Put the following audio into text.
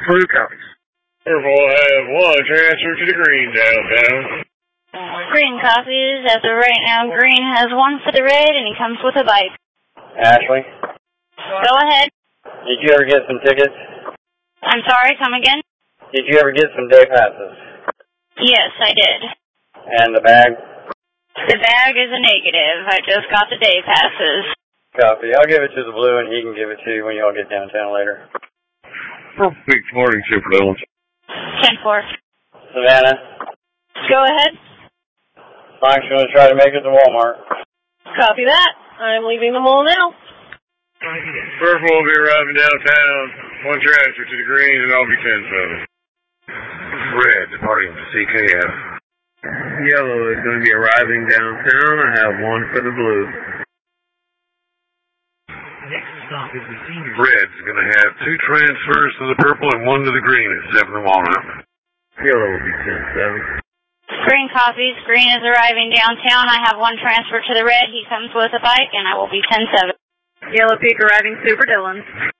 Blue copies. Purple will have one transfer to the green downtown. Green copies. As of right now, green has one for the red, and he comes with a bike. Ashley? Go ahead. Did you ever get some tickets? I'm sorry, come again? Did you ever get some day passes? Yes, I did. And the bag? The bag is a negative. I just got the day passes. Copy. I'll give it to the blue, and he can give it to you when you all get downtown later. Perfect morning, Super Dillons. 10-4. Savannah? Go ahead. Mike's going to try to make it to Walmart. Copy that. I'm leaving the mall now. Purple will be arriving downtown. One transfer to the green, and I'll be 10-7. Red departing to CKF. Yellow is going to be arriving downtown. I have one for the blue. Red's going to have two transfers to the purple and one to the green at 7 Walnut. Yellow will be 10-7. Green copies. Green is arriving downtown. I have one transfer to the red. He comes with a bike, and I will be 10-7. Yellow Peak arriving Super Dillons.